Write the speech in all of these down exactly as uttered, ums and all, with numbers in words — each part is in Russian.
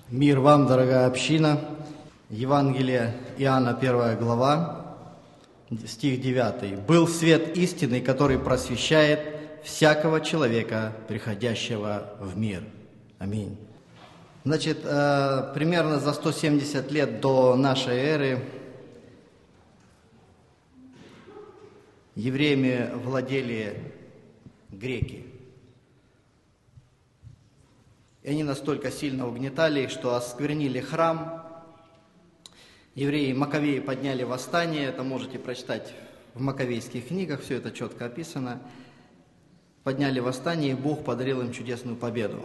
Мир вам, дорогая община. Евангелие Иоанна, первая глава, стих девятый. «Был свет истинный, который просвещает всякого человека, приходящего в мир». Аминь. Значит, примерно за сто семьдесят лет до нашей эры евреями владели греки. И они настолько сильно угнетали их, что осквернили храм. Евреи Маковеи подняли восстание, это можете прочитать в маковейских книгах, все это четко описано. Подняли восстание, и Бог подарил им чудесную победу.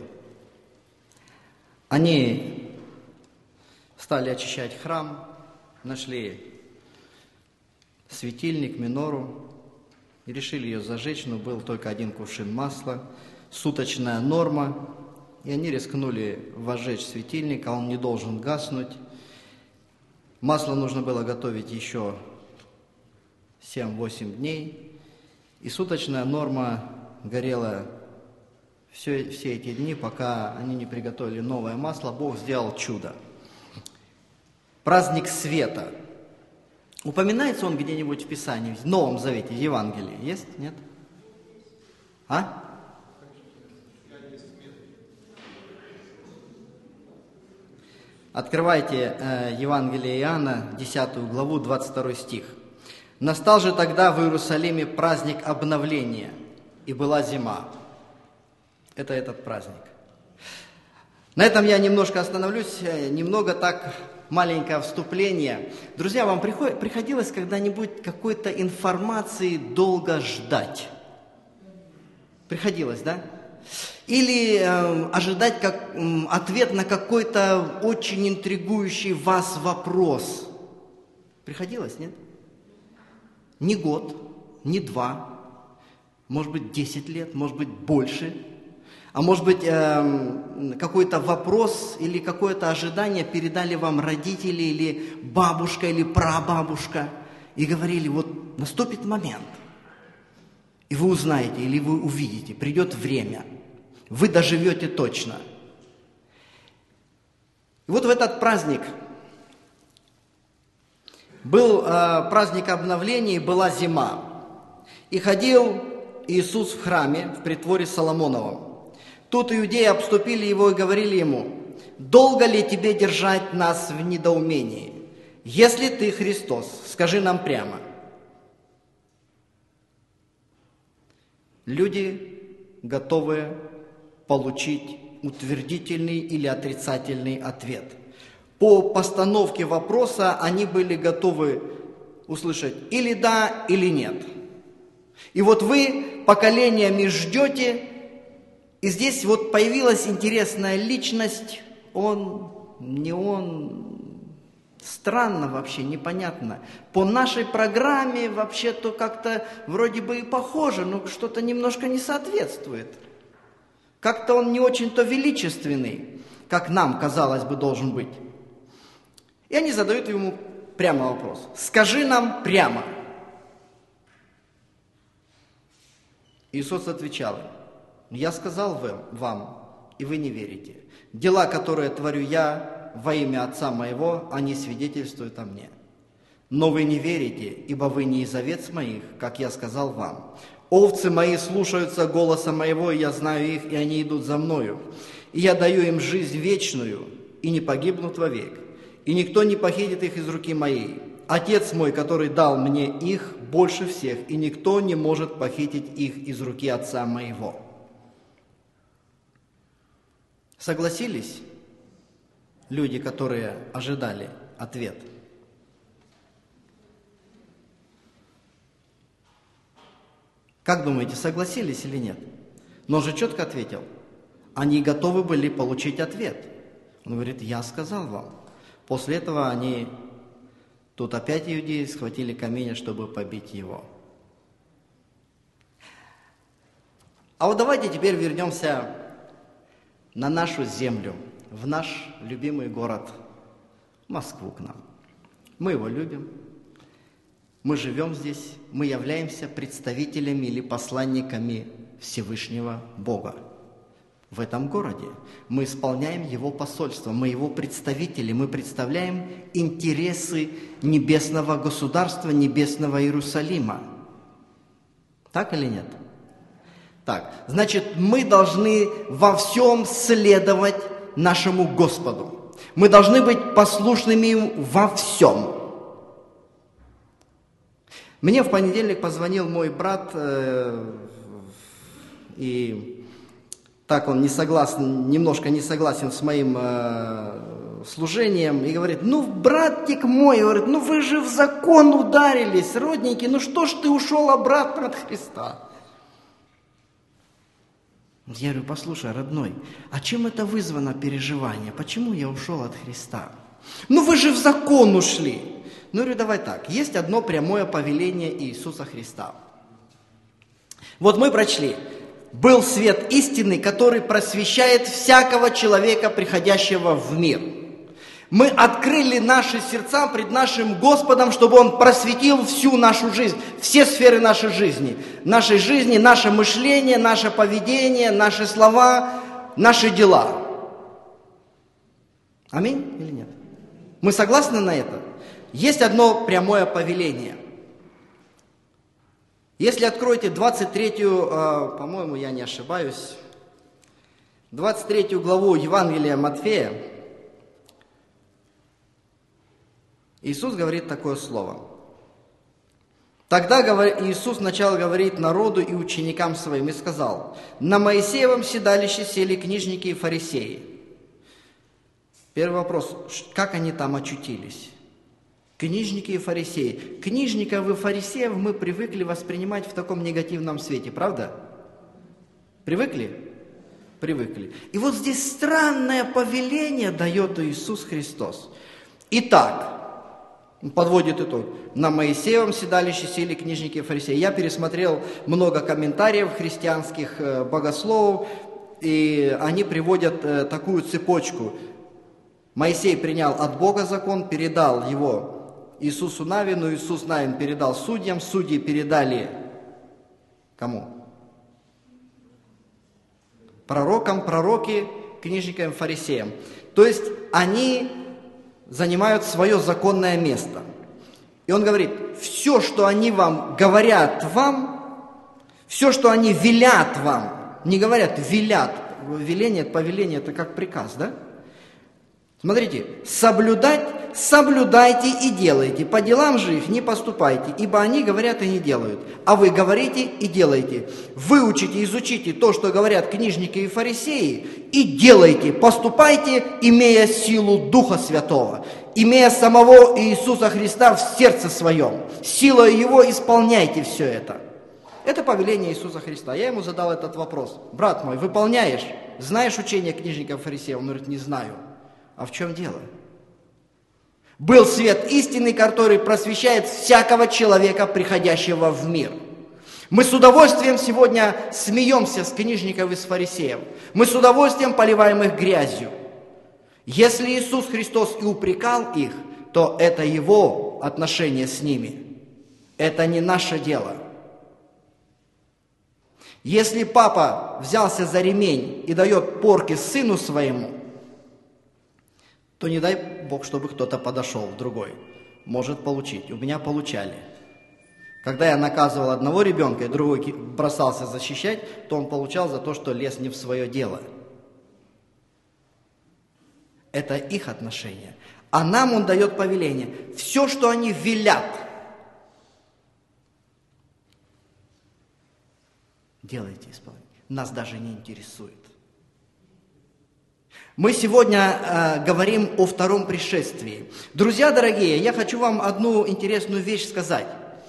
Они стали очищать храм, нашли светильник, минору, и решили ее зажечь, но был только один кувшин масла, суточная норма, и они рискнули возжечь светильник, а он не должен гаснуть. Масло нужно было готовить еще семь-восемь дней, и суточная норма горела все, все эти дни, пока они не приготовили новое масло. Бог сделал чудо. Праздник света. Упоминается он где-нибудь в Писании, в Новом Завете, в Евангелии? Есть? Нет? А? Открывайте э, Евангелие Иоанна, десятую главу, двадцать второй стих. «Настал же тогда в Иерусалиме праздник обновления, и была зима». Это этот праздник. На этом я немножко остановлюсь, немного так, маленькое вступление. Друзья, вам приход, приходилось когда-нибудь какой-то информации долго ждать? Приходилось, да? Или э, ожидать как, э, ответ на какой-то очень интригующий вас вопрос? Приходилось, нет? Не год, не два, может быть, десять лет, может быть, больше. А может быть, э, какой-то вопрос или какое-то ожидание передали вам родители или бабушка или прабабушка и говорили, вот наступит момент, и вы узнаете или вы увидите, придет время. Вы доживете точно. И вот в этот праздник был э, праздник обновления, была зима. И ходил Иисус в храме, в притворе Соломоновом. Тут иудеи обступили его и говорили ему: «Долго ли тебе держать нас в недоумении? Если ты Христос, скажи нам прямо». Люди, готовые получить утвердительный или отрицательный ответ. По постановке вопроса они были готовы услышать или да, или нет. И вот вы поколениями ждете, и здесь вот появилась интересная личность, он, не он, странно вообще, непонятно. По нашей программе вообще-то как-то вроде бы и похоже, но что-то немножко не соответствует. Как-то он не очень-то величественный, как нам, казалось бы, должен быть. И они задают ему прямо вопрос. «Скажи нам прямо». Иисус отвечал им: «Я сказал вам, и вы не верите. Дела, которые творю я во имя Отца моего, они свидетельствуют о мне. Но вы не верите, ибо вы не из овец моих, как я сказал вам. Овцы мои слушаются голоса моего, и я знаю их, и они идут за мною. И я даю им жизнь вечную, и не погибнут вовек. И никто не похитит их из руки моей. Отец мой, который дал мне их, больше всех, и никто не может похитить их из руки Отца моего». Согласились люди, которые ожидали ответ? Как думаете, согласились или нет? Но он же четко ответил. Они готовы были получить ответ. Он говорит: «Я сказал вам». После этого они, тут опять иудеи, схватили камень, чтобы побить его. А вот давайте теперь вернемся на нашу землю, в наш любимый город, Москву к нам. Мы его любим. Мы живем здесь, мы являемся представителями или посланниками Всевышнего Бога. в этом городе. Мы исполняем Его посольство, мы Его представители, мы представляем интересы небесного государства, небесного Иерусалима. Так или нет? Так, значит, мы должны во всем следовать нашему Господу. Мы должны быть послушными Ему во всем. Мне в понедельник позвонил мой брат, э, и так он не согласен, немножко не согласен с моим э, служением, и говорит: ну, братик мой, говорит, ну вы же в закон ударились, родненький, ну что ж ты ушел обратно от Христа? Я говорю: послушай, родной, а чем это вызвано переживание? Почему я ушел от Христа? Ну вы же в закон ушли. Ну, говорю, давай так, есть одно прямое повеление Иисуса Христа. Вот мы прочли: был свет истины, который просвещает всякого человека, приходящего в мир. Мы открыли наши сердца пред нашим Господом, чтобы Он просветил всю нашу жизнь, все сферы нашей жизни. Нашей жизни, наше мышление, наше поведение, наши слова, наши дела. Аминь или нет? Мы согласны на это? Есть одно прямое повеление. Если откроете двадцать третью, по-моему, я не ошибаюсь, двадцать третью главу Евангелия Матфея, Иисус говорит такое слово. Тогда Иисус начал говорить народу и ученикам своим и сказал: на Моисеевом седалище сели книжники и фарисеи. Первый вопрос: как они там очутились? Книжники и фарисеи. Книжников и фарисеев мы привыкли воспринимать в таком негативном свете, правда? Привыкли? Привыкли. И вот здесь странное повеление дает Иисус Христос. Итак, подводит итог. На Моисеевом седалище сели книжники и фарисеи. Я пересмотрел много комментариев христианских богословов, и они приводят такую цепочку. Моисей принял от Бога закон, передал его Иисусу Навину, Иисус Навин передал судьям, судьи передали кому? Пророкам, пророки, книжникам, фарисеям. То есть они занимают свое законное место. И он говорит: все, что они вам говорят вам, все, что они велят вам, не говорят, велят, веление, повеление, это как приказ, да? Смотрите, соблюдать, соблюдайте и делайте, по делам же их не поступайте, ибо они говорят и не делают, а вы говорите и делаете. Выучите, изучите то, что говорят книжники и фарисеи, и делайте, поступайте, имея силу Духа Святого, имея самого Иисуса Христа в сердце своем, силой Его исполняйте все это. Это повеление Иисуса Христа. Я ему задал этот вопрос: брат мой, выполняешь? Знаешь учение книжников и фарисеев? Он говорит: не знаю. А в чем дело? Был свет истины, который просвещает всякого человека, приходящего в мир. Мы с удовольствием сегодня смеемся с книжников и с фарисеев. Мы с удовольствием поливаем их грязью. Если Иисус Христос и упрекал их, то это Его отношение с ними. Это не наше дело. Если папа взялся за ремень и дает порки сыну своему, то не дай Бог, чтобы кто-то подошел, другой. Может получить. У меня получали. Когда я наказывал одного ребенка, и другой бросался защищать, то он получал за то, что лез не в свое дело. Это их отношение. А нам он дает повеление. Все, что они велят, делайте, исполняйте. Нас даже не интересует. Мы сегодня э, говорим о втором пришествии. Друзья дорогие, я хочу вам одну интересную вещь сказать.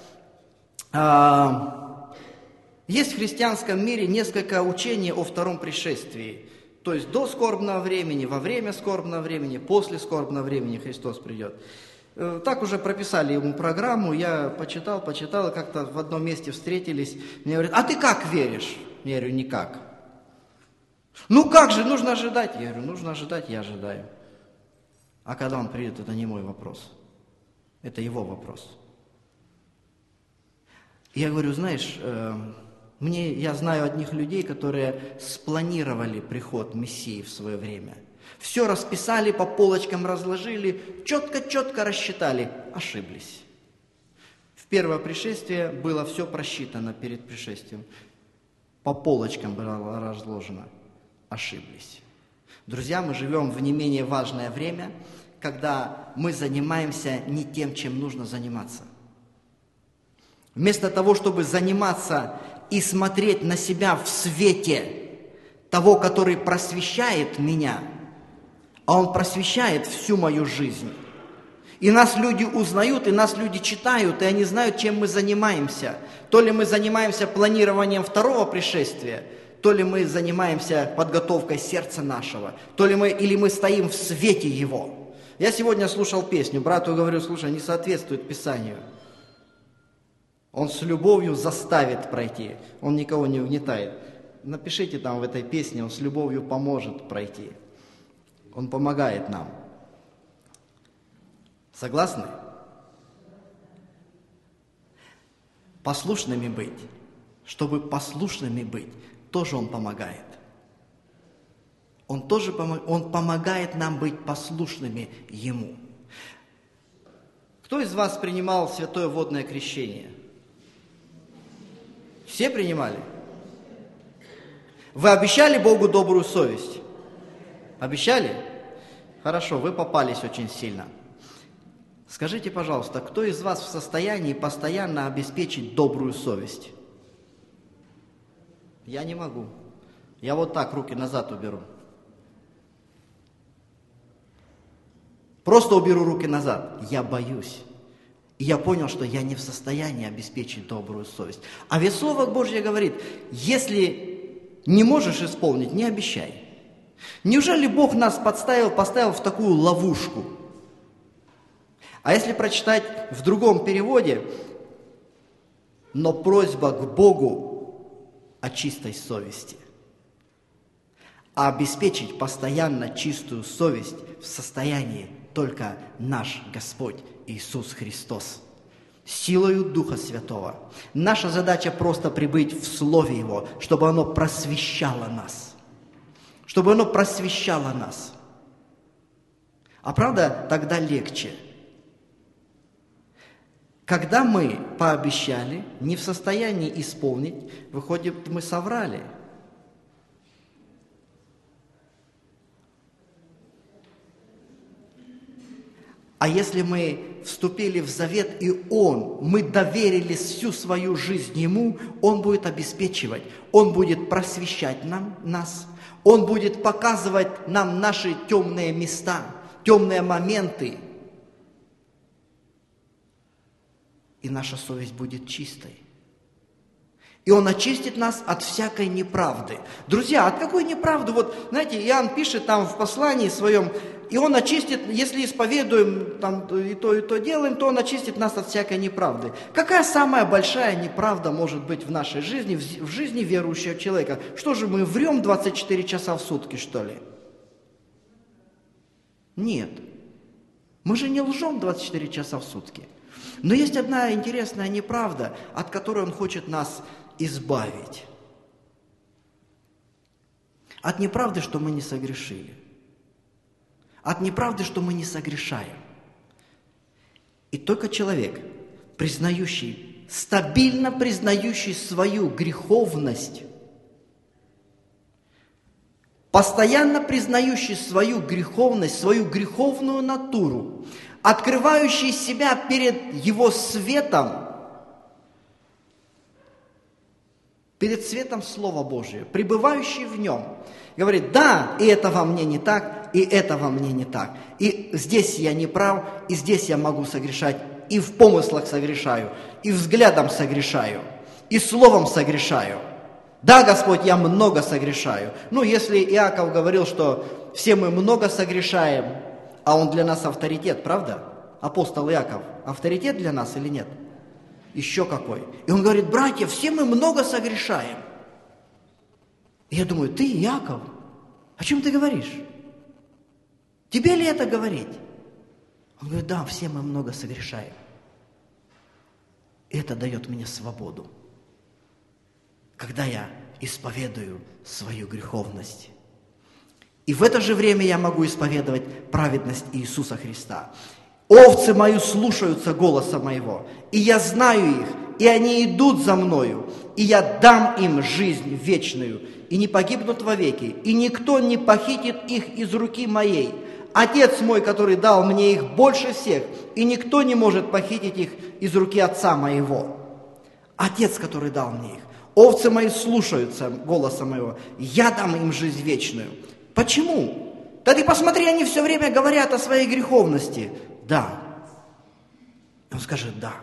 Э, есть в христианском мире несколько учений о втором пришествии. То есть до скорбного времени, во время скорбного времени, после скорбного времени Христос придет. Э, так уже прописали ему программу, я почитал, почитал, и как-то в одном месте встретились. Мне говорят: а ты как веришь? Я говорю: никак. Ну как же, нужно ожидать. Я говорю: нужно ожидать, я ожидаю. А когда он придет, это не мой вопрос. Это его вопрос. Я говорю: знаешь, э, Мне, я знаю одних людей, которые спланировали приход Мессии в свое время. Все расписали, по полочкам разложили, четко-четко рассчитали, ошиблись. В первое пришествие было все просчитано перед пришествием. По полочкам было разложено, ошиблись. Друзья, мы живем в не менее важное время, когда мы занимаемся не тем, чем нужно заниматься. Вместо того, чтобы заниматься и смотреть на себя в свете того, который просвещает меня, а Он просвещает всю мою жизнь. И нас люди узнают, и нас люди читают, и они знают, чем мы занимаемся. То ли мы занимаемся планированием второго пришествия, то ли мы занимаемся подготовкой сердца нашего, то ли мы, или мы стоим в свете Его. Я сегодня слушал песню, брату говорю, слушай, не соответствует Писанию. Он с любовью заставит пройти, Он никого не угнетает. Напишите там в этой песне, Он с любовью поможет пройти. Он помогает нам. Согласны? Послушными быть, чтобы послушными быть, тоже Он помогает. Он тоже помог, Он помогает нам быть послушными Ему. Кто из вас принимал святое водное крещение? Все принимали? Вы обещали Богу добрую совесть? Обещали? Хорошо, вы попались очень сильно. Скажите, пожалуйста, кто из вас в состоянии постоянно обеспечить добрую совесть? Я не могу. Я вот так руки назад уберу. Просто уберу руки назад. Я боюсь. И я понял, что я не в состоянии обеспечить добрую совесть. А ведь Слово Божье говорит, если не можешь исполнить, не обещай. Неужели Бог нас подставил, поставил в такую ловушку? А если прочитать в другом переводе, но просьба к Богу о чистой совести. А обеспечить постоянно чистую совесть в состоянии только наш Господь Иисус Христос. Силою Духа Святого. Наша задача просто пребыть в Слове Его, чтобы оно просвещало нас. Чтобы оно просвещало нас. А правда, тогда легче. Когда мы пообещали, не в состоянии исполнить, выходит, мы соврали. А если мы вступили в завет, и Он, мы доверили всю свою жизнь Ему, Он будет обеспечивать, Он будет просвещать нам, нас, Он будет показывать нам наши темные места, темные моменты, и наша совесть будет чистой. И Он очистит нас от всякой неправды. Друзья, от какой неправды? Вот, знаете, Иоанн пишет там в послании своем, и Он очистит, если исповедуем там, и то, и то делаем, то Он очистит нас от всякой неправды. Какая самая большая неправда может быть в нашей жизни, в жизни верующего человека? Что же, мы врем двадцать четыре часа в сутки, что ли? Нет. Мы же не лжем двадцать четыре часа в сутки. Но есть одна интересная неправда, от которой Он хочет нас избавить. От неправды, что мы не согрешили. От неправды, что мы не согрешаем. И только человек, признающий, стабильно признающий свою греховность, постоянно признающий свою греховность, свою греховную натуру, открывающий себя перед Его светом, перед светом Слова Божия, пребывающий в Нем, говорит, да, и это во мне не так, и это во мне не так. И здесь я не прав, и здесь я могу согрешать, и в помыслах согрешаю, и взглядом согрешаю, и словом согрешаю. Да, Господь, я много согрешаю. Ну, если Иаков говорил, что все мы много согрешаем, а он для нас авторитет, правда? Апостол Иаков, авторитет для нас или нет? Еще какой. И он говорит, братья, все мы много согрешаем. И я думаю, ты, Иаков, о чем ты говоришь? Тебе ли это говорить? Он говорит, да, все мы много согрешаем. И это дает мне свободу. когда я исповедую свою греховность. И в это же время я могу исповедовать праведность Иисуса Христа. Овцы мои слушаются голоса моего, и я знаю их, и они идут за мною, и я дам им жизнь вечную, и не погибнут вовеки, и никто не похитит их из руки моей. Отец мой, который дал мне их больше всех, и никто не может похитить их из руки Отца моего. Отец, который дал мне их. Овцы мои слушаются голоса моего, я дам им жизнь вечную. Почему? Да ты посмотри, они все время говорят о своей греховности. Да. Он скажет да.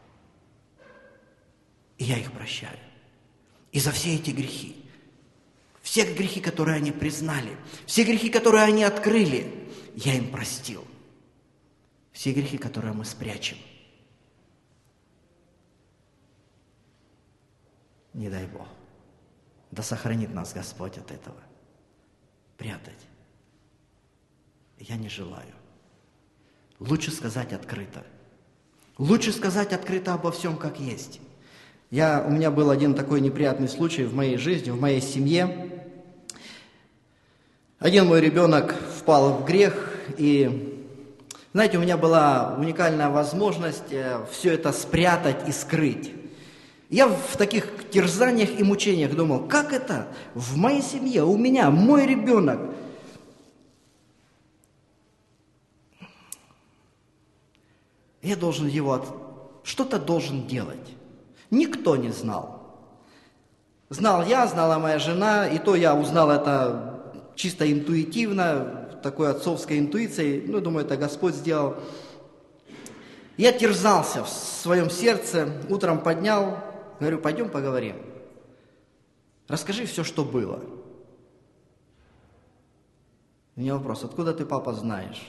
И я их прощаю. И за все эти грехи, все грехи, которые они признали, все грехи, которые они открыли, я им простил. Все грехи, которые мы спрячем. Не дай Бог. Да сохранит нас Господь от этого. Прятать. Я не желаю. Лучше сказать открыто. Лучше сказать открыто обо всем, как есть. Я, у меня был один такой неприятный случай в моей жизни, в моей семье. Один мой ребенок впал в грех, и, знаете, у меня была уникальная возможность все это спрятать и скрыть. Я в таких терзаниях и мучениях думал, как это в моей семье, у меня, мой ребенок. Я должен его, от... что-то должен делать. Никто не знал. Знал я, знала моя жена, и то я узнал это чисто интуитивно, такой отцовской интуицией. Ну, думаю, это Господь сделал. Я терзался в своем сердце, утром поднял, говорю, пойдем поговорим. Расскажи все, что было. У меня вопрос, откуда ты, папа, знаешь?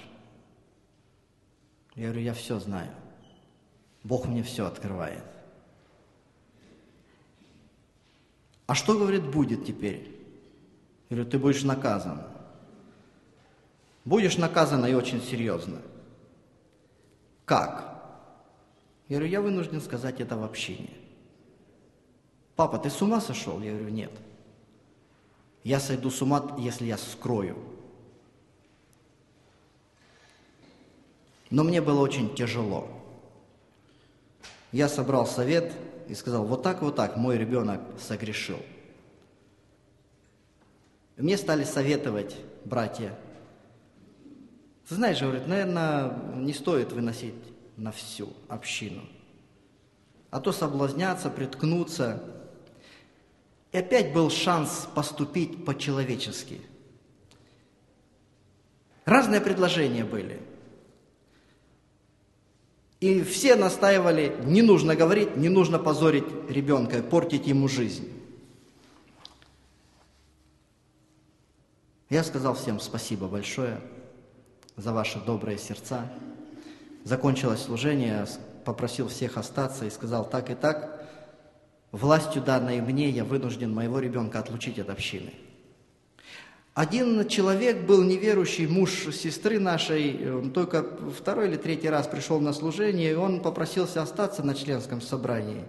Я говорю, я все знаю. Бог мне все открывает. А что, говорит, будет теперь? Я говорю, ты будешь наказан. Будешь наказан и очень серьезно. Как? Я говорю, я вынужден сказать это в общине. Папа, ты с ума сошел? Я говорю, нет. Я сойду с ума, если я скрою. Но мне было очень тяжело. Я собрал совет и сказал, вот так, вот так, мой ребенок согрешил. И мне стали советовать братья. Ты знаешь, говорит, наверное, не стоит выносить на всю общину. А то соблазняться, приткнуться. И опять был шанс поступить по-человечески. Разные предложения были. И все настаивали, не нужно говорить, не нужно позорить ребенка, портить ему жизнь. Я сказал всем спасибо большое за ваши добрые сердца. Закончилось служение, попросил всех остаться и сказал, так и так, властью данной мне я вынужден моего ребенка отлучить от общины. Один человек был неверующий, муж сестры нашей, он только второй или третий раз пришел на служение, и он попросился остаться на членском собрании.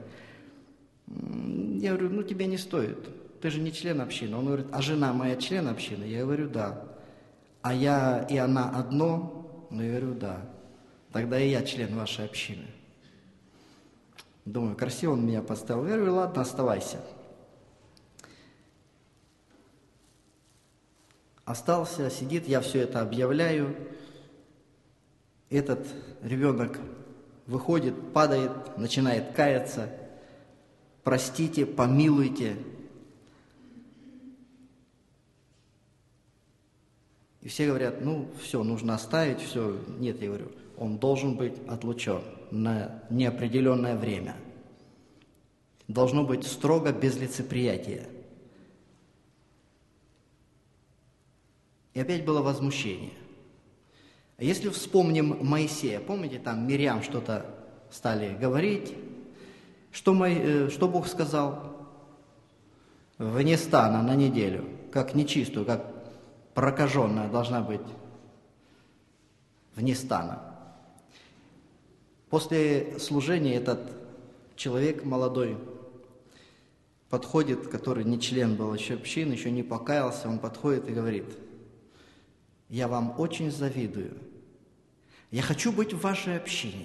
Я говорю, ну тебе не стоит, ты же не член общины. Он говорит, а жена моя член общины? Я говорю, да. А я и она одно? Ну, я говорю, да. Тогда и я член вашей общины. Думаю, красиво он меня поставил. Я говорю, ладно, оставайся. Остался, сидит, я все это объявляю. Этот ребенок выходит, падает, начинает каяться. Простите, помилуйте. И все говорят, ну, все, нужно оставить, все. Нет, я говорю, он должен быть отлучен на неопределенное время. Должно быть строго, без лицеприятия. И опять было возмущение. Если вспомним Моисея, помните, там Мирьям что-то стали говорить, что, Мо... что Бог сказал? Вне стана на неделю, как нечистую, как прокаженная должна быть вне стана. После служения этот человек молодой подходит, который не член был еще общины, еще не покаялся, он подходит и говорит: я вам очень завидую. Я хочу быть в вашей общине.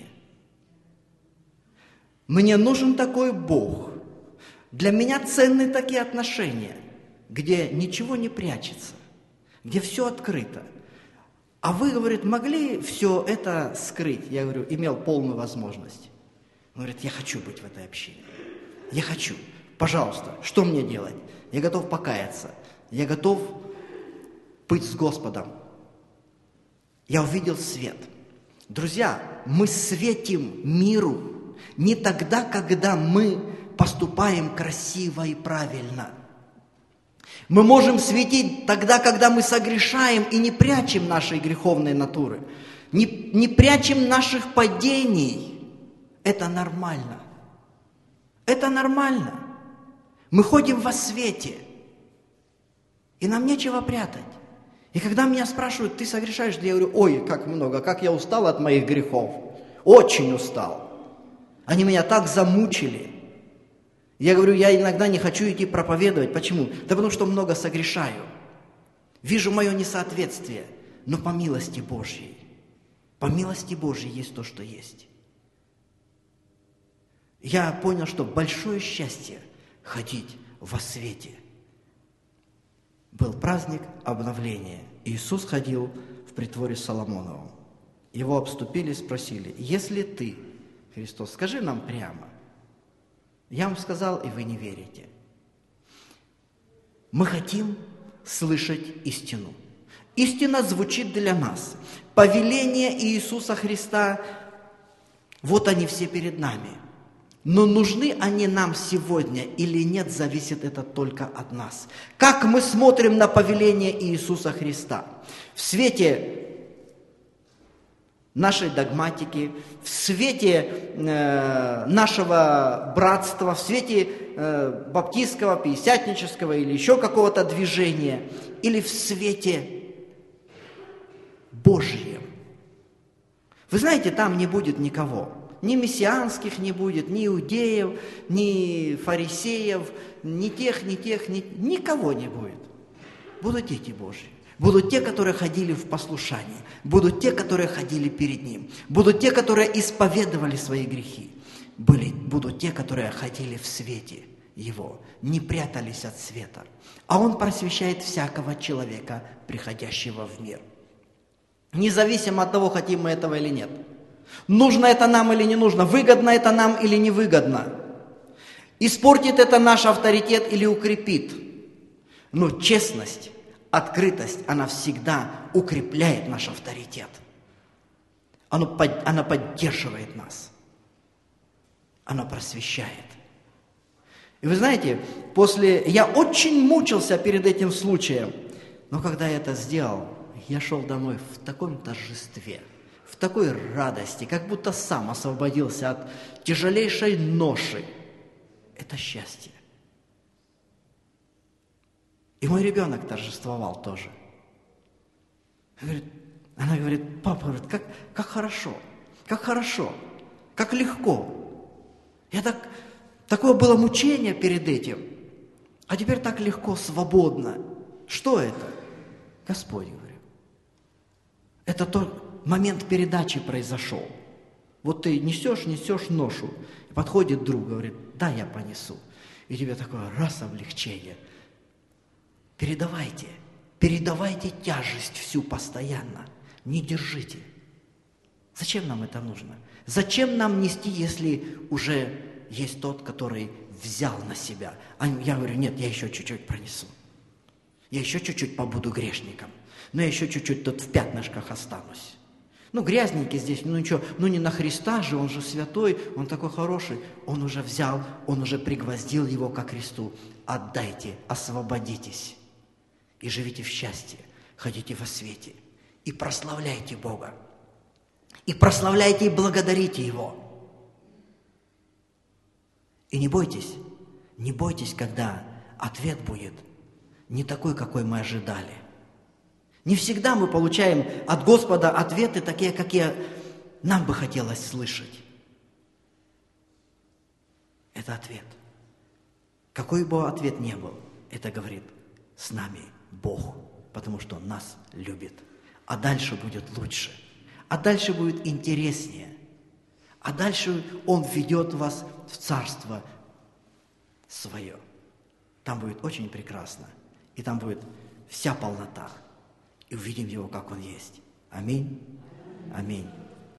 Мне нужен такой Бог. Для меня ценны такие отношения, где ничего не прячется, где все открыто. А вы, говорит, могли все это скрыть? Я говорю, имел полную возможность. Он говорит, я хочу быть в этой общине. Я хочу. Пожалуйста, что мне делать? Я готов покаяться. Я готов быть с Господом. Я увидел свет. Друзья, мы светим миру не тогда, когда мы поступаем красиво и правильно. Мы можем светить тогда, когда мы согрешаем и не прячем нашей греховной натуры, не, не прячем наших падений. Это нормально. Это нормально. Мы ходим во свете, и нам нечего прятать. И когда меня спрашивают, ты согрешаешь, я говорю, ой, как много, как я устал от моих грехов. Очень устал. Они меня так замучили. Я говорю, я иногда не хочу идти проповедовать. Почему? Да потому что много согрешаю. Вижу мое несоответствие. Но по милости Божьей. По милости Божьей есть то, что есть. Я понял, что большое счастье ходить во свете. Был праздник обновления. Иисус ходил в притворе Соломоновом. Его обступили и спросили, если ты, Христос, скажи нам прямо. Я вам сказал, и вы не верите. Мы хотим слышать истину. Истина звучит для нас. Повеления Иисуса Христа, вот они все перед нами. Но нужны они нам сегодня или нет, зависит это только от нас. Как мы смотрим на повеление Иисуса Христа? В свете нашей догматики, в свете э, нашего братства, в свете э, баптистского, пятидесятнического или еще какого-то движения, или в свете Божьем. Вы знаете, там не будет никого. Ни мессианских не будет, ни иудеев, ни фарисеев, ни тех, ни тех, ни... никого не будет. Будут дети Божьи. Будут те, которые ходили в послушании. Будут те, которые ходили перед Ним. Будут те, которые исповедовали свои грехи. Были, будут те, которые ходили в свете Его, не прятались от света. А Он просвещает всякого человека, приходящего в мир. Независимо от того, хотим мы этого или нет. Нужно это нам или не нужно, выгодно это нам или невыгодно. Испортит это наш авторитет или укрепит. Но честность, открытость, она всегда укрепляет наш авторитет. Она, под, она поддерживает нас. Она просвещает. И вы знаете, после... Я очень мучился перед этим случаем, но когда я это сделал, я шел домой в таком торжестве, в такой радости, как будто сам освободился от тяжелейшей ноши. Это счастье. И мой ребенок торжествовал тоже. Говорит, она говорит, папа, говорит, как, как хорошо, как хорошо, как легко. Я так, такое было мучение перед этим, а теперь так легко, свободно. Что это? Господь, говорю. Это тот момент передачи произошел. Вот ты несешь, несешь ношу, и подходит друг, говорит, да, я понесу. И тебе такое раз облегчение. Передавайте, передавайте тяжесть всю постоянно, не держите. Зачем нам это нужно? Зачем нам нести, если уже есть тот, который взял на себя? А я говорю, нет, я еще чуть-чуть пронесу. Я еще чуть-чуть побуду грешником, но я еще чуть-чуть тут в пятнышках останусь. Ну, грязненький здесь, ну ничего, ну не на Христа же, он же святой, он такой хороший. Он уже взял, он уже пригвоздил его ко кресту. Отдайте, освободитесь и живите в счастье, ходите во свете и прославляйте Бога. И прославляйте и благодарите Его. И не бойтесь, не бойтесь, когда ответ будет не такой, какой мы ожидали. Не всегда мы получаем от Господа ответы такие, какие нам бы хотелось слышать. Это ответ, Какой бы ответ ни был, это говорит, с нами Бог, потому что Он нас любит. А дальше будет лучше. А дальше будет интереснее. А дальше Он введет вас в Царство Свое. Там будет очень прекрасно. И там будет вся полнота. И увидим Его, как Он есть. Аминь. Аминь.